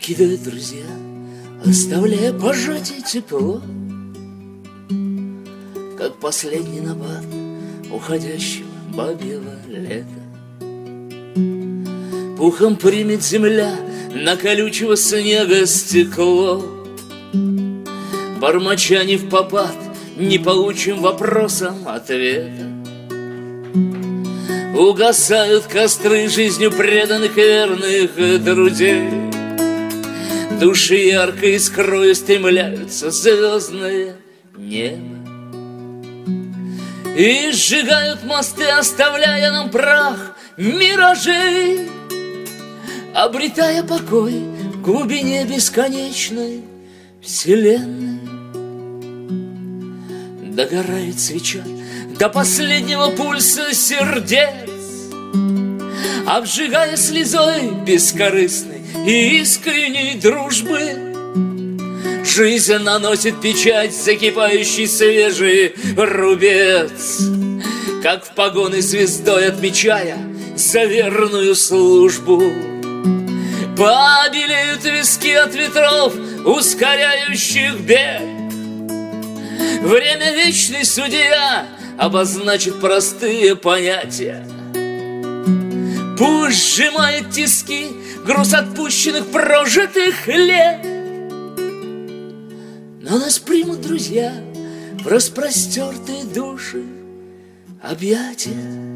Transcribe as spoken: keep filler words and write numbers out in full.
покидают друзья, оставляя пожатие тепло, как последний набат уходящего бабьего лета. Пухом примет земля на колючего снега стекло, бормоча не впопад, не получим вопросом ответа. Угасают костры жизнью преданных и верных друзей, души ярко искрой стремляются звездное небо. И сжигают мосты, оставляя нам прах миражей, обретая покой в глубине бесконечной вселенной. Догорает свеча до последнего пульса сердец, обжигая слезой бескорыстной и искренней дружбы. Жизнь наносит печать, закипающий свежий рубец, как в погоны звездой отмечая за верную службу. Побелеют виски от ветров, ускоряющих бег. Время вечный судья обозначит простые понятия. Пусть сжимает тиски груз отпущенных прожитых лет, но нас примут друзья в распростертые души объятия.